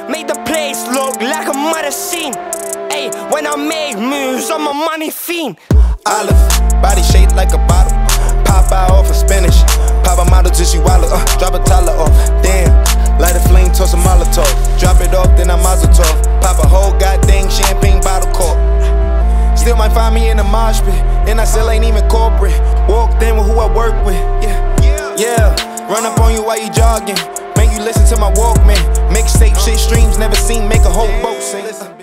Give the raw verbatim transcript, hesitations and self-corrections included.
make the place look like a murder scene. Ayy, when I make moves, I'm a money fiend. Olive, body shaped like a bottle. Pop out off of spinach. Pop a model till she wallow. Uh, drop a toddler off. Damn, light a flame, toss a Molotov. Drop it off, then I mazel tov. Pop a whole goddamn champagne bottle cork. Still might find me in the mosh pit, and I still ain't even corporate. Walked in with who I work with. Yeah, yeah. Run up on you while you jogging. Make you listen to my Walkman. Mixtape shit streams never seen. Make a whole boat sing.